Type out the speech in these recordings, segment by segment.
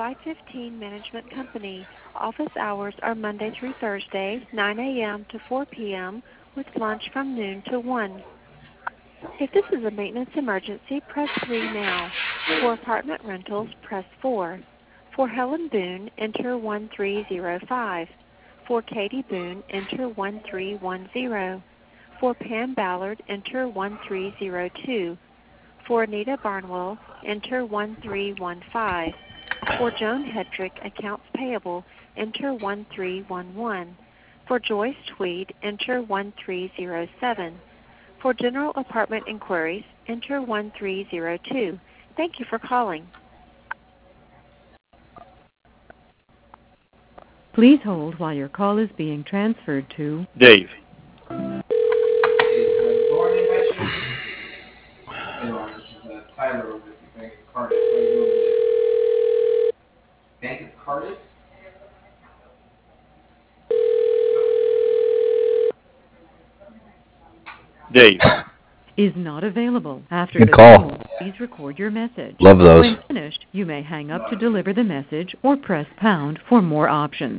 515 Management Company. Office hours are Monday through Thursday, 9 a.m. to 4 p.m., with lunch from noon to 1. If this is a maintenance emergency, press 3 now. For apartment rentals, press 4. For Helen Boone, enter 1305. For Katie Boone, enter 1310. For Pam Ballard, enter 1302. For Anita Barnwell, enter 1315. For Joan Hedrick, accounts payable, enter 1311. For Joyce Tweed, enter 1307. For general apartment inquiries, enter 1302. Thank you for calling. Please hold while your call is being transferred to Dave. Tyler over at the Bank of Cardiff. Bank of Cardiff? Dave. is not available. After Good the call. tone, please record your message. Love those. When finished, you may hang up to deliver the message or press pound for more options.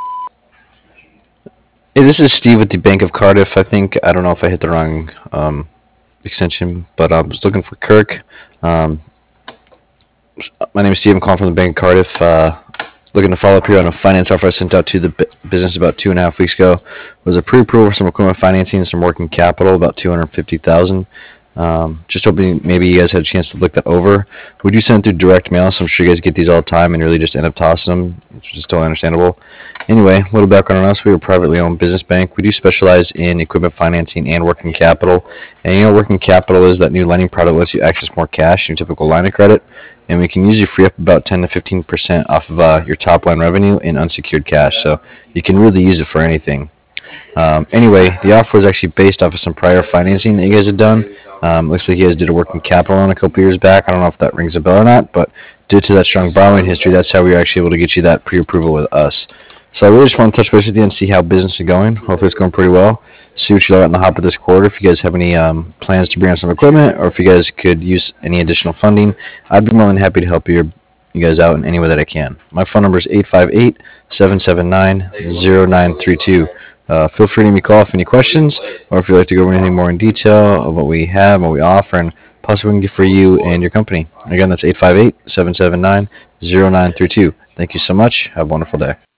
Hey, this is Steve with the Bank of Cardiff. I don't know if I hit the wrong extension, but I was looking for Kirk. My name is Steve. I'm calling from the Bank of Cardiff. Looking to follow up here on a finance offer I sent out to the business about 2.5 weeks ago. It was a pre-approval for some equipment financing and some working capital, about $250,000. Just hoping maybe you guys had a chance to look that over. We do send through direct mail, so I'm sure you guys get these all the time and really just end up tossing them, which is totally understandable. Anyway, a little background on us. We are a privately owned business bank. We do specialize in equipment financing and working capital. And working capital is that new lending product that lets you access more cash in your typical line of credit. And we can usually free up about 10 to 15% off of your top line revenue in unsecured cash. So you can really use it for anything. Anyway, the offer was actually based off of some prior financing that you guys had done. Looks like you guys did a working capital loan a couple years back. I don't know if that rings a bell or not, but due to that strong borrowing history, that's how we were actually able to get you that pre-approval with us. So I really just want to touch base with you and see how business is going. Hopefully it's going pretty well. See what you got in the hopper this quarter. If you guys have any plans to bring on some equipment, or if you guys could use any additional funding, I'd be more than happy to help you guys out in any way that I can. My phone number is 858-779-0932. Feel free to give me a call if any questions, or if you'd like to go over anything more in detail of what we have, what we offer, and possibly we can get for you and your company. Again, that's 858-779-0932. Thank you so much. Have a wonderful day.